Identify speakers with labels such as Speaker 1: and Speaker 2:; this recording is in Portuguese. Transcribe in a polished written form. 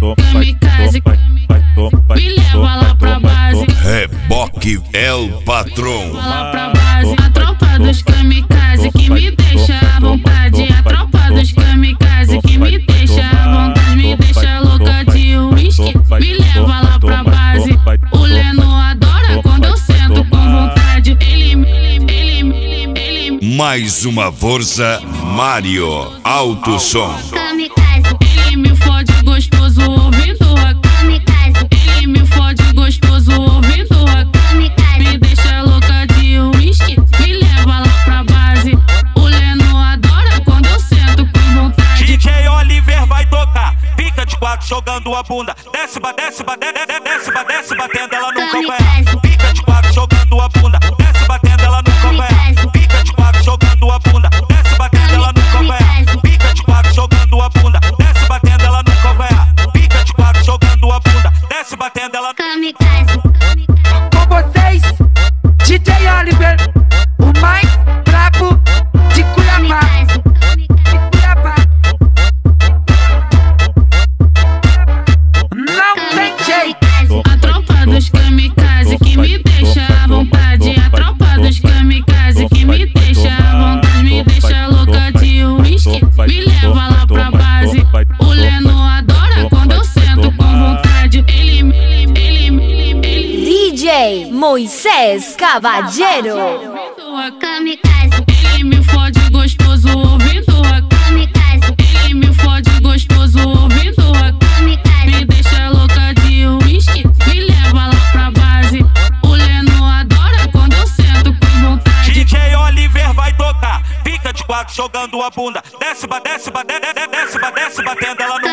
Speaker 1: kamikaze, me leva lá pra base.
Speaker 2: Reboque é o patrão.
Speaker 1: Lá pra base, a tropa dos kamikaze que me deixa à vontade. A tropa dos kamikaze que me deixa à vontade, me deixa louca de uísque, me leva lá pra base. O Leno adora quando eu sento com vontade.
Speaker 2: Mais uma força, Mário Alto Som.
Speaker 1: Ele me fode gostoso ouvindo a kamikaze. Ele me fode gostoso ouvindo a kamikaze. Me deixa louca de uísque, me leva lá pra base. O Leno adora quando eu sento com vontade.
Speaker 3: DJ Oliver vai tocar, fica de quatro jogando a bunda. Desce, desce, desce, batendo ela no calcanhar. Fica de quatro jogando a bunda. Desce, batendo ela no calcanhar. Fica de quatro jogando a bunda. Desce, batendo ela no calcanhar. Fica de quatro jogando a bunda. Desce, batendo ela no calcanhar. Fica de quatro jogando a bunda. Desce, batendo ela no
Speaker 4: kamikaze.
Speaker 5: Com vocês, DJ Oliver, o mais brabo de Cuiabá. Não tem jeito.
Speaker 1: A tropa dos kamikaze que me deixa à vontade. A tropa dos kamikaze que me deixa à vontade, me deixa louca de uísque, me leva lá pra base. O Leno adora quando eu sento com vontade.
Speaker 4: DJ Moisés Caballero.
Speaker 1: Kamikaze. Ele me fode gostoso ouvindo a kamikaze. Ele me fode gostoso ouvindo a kamikaze. Me deixa louca de uísque, me leva lá pra base. O Leno adora quando eu sento com vontade.
Speaker 3: DJ Oliver vai tocar, fica de quatro jogando a bunda. Desce, desce, desce, batendo ela no